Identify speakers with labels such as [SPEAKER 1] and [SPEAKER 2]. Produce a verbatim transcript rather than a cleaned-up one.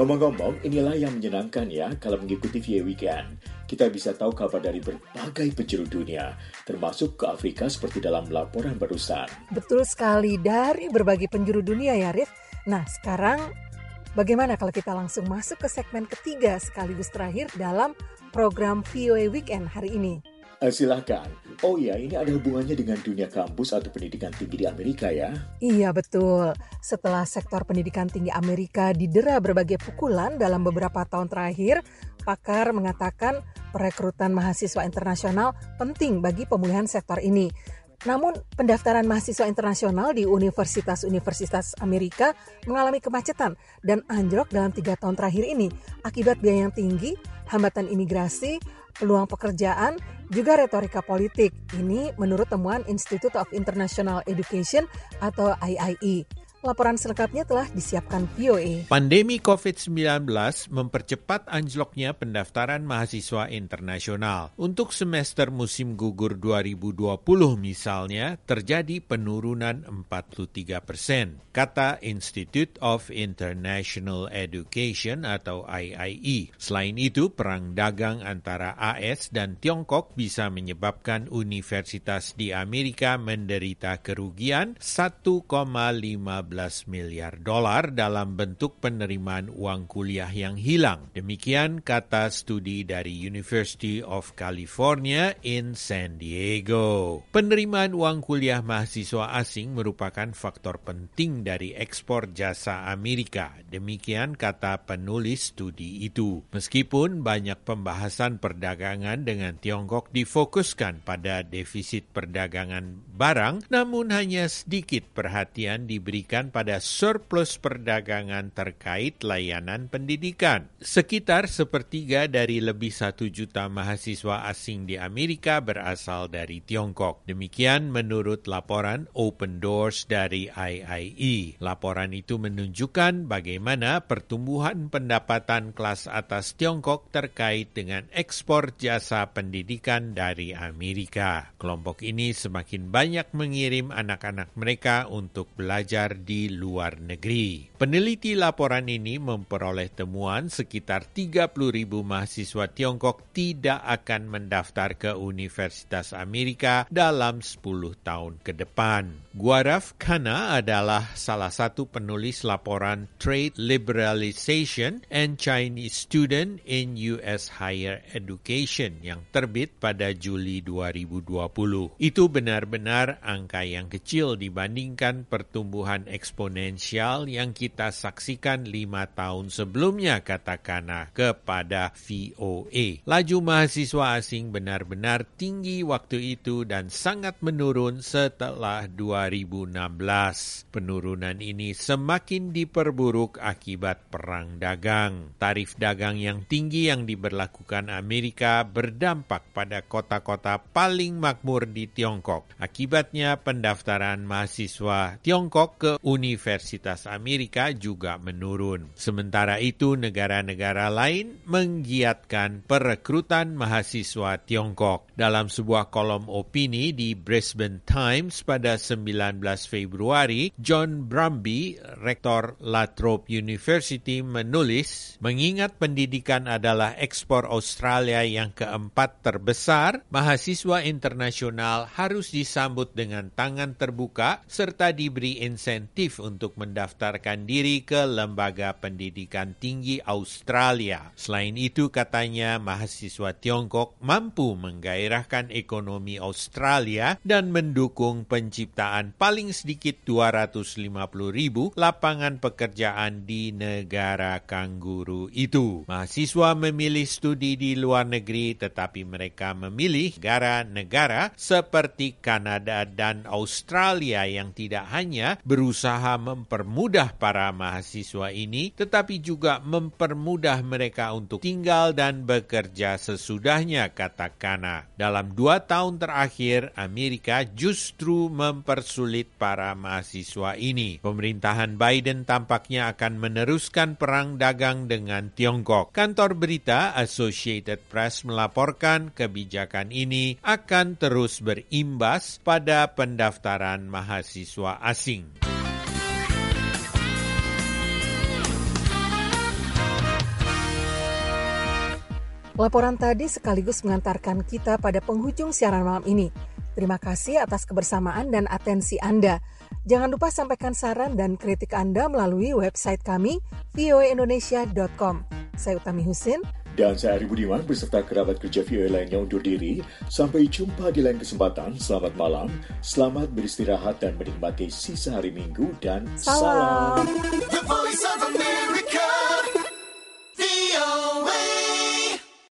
[SPEAKER 1] Ngomong-ngomong, inilah yang menyenangkan ya kalau mengikuti V O A Weekend. Kita bisa tahu kabar dari berbagai penjuru dunia, termasuk ke Afrika seperti dalam laporan barusan.
[SPEAKER 2] Betul sekali, dari berbagai penjuru dunia ya, Rif. Nah, sekarang bagaimana kalau kita langsung masuk ke segmen ketiga sekaligus terakhir dalam program V O A Weekend hari ini?
[SPEAKER 1] Uh, silahkan. Oh iya, ini ada hubungannya dengan dunia kampus atau pendidikan tinggi di Amerika ya?
[SPEAKER 2] Iya, betul. Setelah sektor pendidikan tinggi Amerika didera berbagai pukulan dalam beberapa tahun terakhir, pakar mengatakan perekrutan mahasiswa internasional penting bagi pemulihan sektor ini. Namun, pendaftaran mahasiswa internasional di universitas-universitas Amerika mengalami kemacetan dan anjlok dalam tiga tahun terakhir ini akibat biaya yang tinggi, hambatan imigrasi, peluang pekerjaan, juga retorika politik. Ini menurut temuan Institute of International Education atau I I E. Laporan selengkapnya telah disiapkan V O A.
[SPEAKER 3] Pandemi covid sembilan belas mempercepat anjloknya pendaftaran mahasiswa internasional. Untuk semester musim gugur dua ribu dua puluh misalnya, terjadi penurunan empat puluh tiga persen, kata Institute of International Education atau I I E. Selain itu, perang dagang antara A S dan Tiongkok bisa menyebabkan universitas di Amerika menderita kerugian satu koma lima belas miliar dolar dalam bentuk penerimaan uang kuliah yang hilang. Demikian kata studi dari University of California in San Diego. Penerimaan uang kuliah mahasiswa asing merupakan faktor penting dari ekspor jasa Amerika. Demikian kata penulis studi itu. Meskipun banyak pembahasan perdagangan dengan Tiongkok difokuskan pada defisit perdagangan barang, namun hanya sedikit perhatian diberikan pada surplus perdagangan terkait layanan pendidikan. Sekitar sepertiga dari lebih satu juta mahasiswa asing di Amerika berasal dari Tiongkok. Demikian menurut laporan Open Doors dari I I E. Laporan itu menunjukkan bagaimana pertumbuhan pendapatan kelas atas Tiongkok terkait dengan ekspor jasa pendidikan dari Amerika. Kelompok ini semakin banyak mengirim anak-anak mereka untuk belajar di luar negeri. Peneliti laporan ini memperoleh temuan sekitar tiga puluh ribu mahasiswa Tiongkok tidak akan mendaftar ke Universitas Amerika dalam sepuluh tahun ke depan. Gaurav Khanna adalah salah satu penulis laporan Trade Liberalization and Chinese Student in U S Higher Education yang terbit pada Juli dua ribu dua puluh. Itu benar-benar angka yang kecil dibandingkan pertumbuhan eksponensial yang kita saksikan lima tahun sebelumnya, kata Khanna kepada V O A. Laju mahasiswa asing benar-benar tinggi waktu itu dan sangat menurun setelah dua ribu enam belas. Penurunan ini semakin diperburuk akibat perang dagang. Tarif dagang yang tinggi yang diberlakukan Amerika berdampak pada kota-kota paling makmur di Tiongkok. Akibatnya pendaftaran mahasiswa Tiongkok ke Universitas Amerika juga menurun. Sementara itu, negara-negara lain menggiatkan perekrutan mahasiswa Tiongkok. Dalam sebuah kolom opini di Brisbane Times pada sembilan belas Februari, John Brumby, rektor La Trobe University, menulis, mengingat pendidikan adalah ekspor Australia yang keempat terbesar, mahasiswa internasional harus disambut dengan tangan terbuka serta diberi insentif untuk mendaftarkan diri ke lembaga pendidikan tinggi Australia. Selain itu, katanya, mahasiswa Tiongkok mampu menggairahkan ekonomi Australia dan mendukung penciptaan paling sedikit dua ratus lima puluh ribu lapangan pekerjaan di negara kanguru itu. Mahasiswa memilih studi di luar negeri, tetapi mereka memilih negara-negara seperti Kanada dan Australia yang tidak hanya berusaha mempermudah para mahasiswa ini, tetapi juga mempermudah mereka untuk tinggal dan bekerja sesudahnya, kata Khanna. Dalam dua tahun terakhir, Amerika justru mempersulit para mahasiswa ini. Pemerintahan Biden tampaknya akan meneruskan perang dagang dengan Tiongkok. Kantor berita Associated Press melaporkan kebijakan ini akan terus berimbas pada pendaftaran mahasiswa asing.
[SPEAKER 2] Laporan tadi sekaligus mengantarkan kita pada penghujung siaran malam ini. Terima kasih atas kebersamaan dan atensi Anda. Jangan lupa sampaikan saran dan kritik Anda melalui website kami v o a indonesia dot com. Saya Utami Husin.
[SPEAKER 1] Dan saya Ari Budiman beserta kerabat kerja V O A lainnya undur diri. Sampai jumpa di lain kesempatan. Selamat malam, selamat beristirahat dan menikmati sisa hari Minggu dan
[SPEAKER 2] salam.
[SPEAKER 1] salam.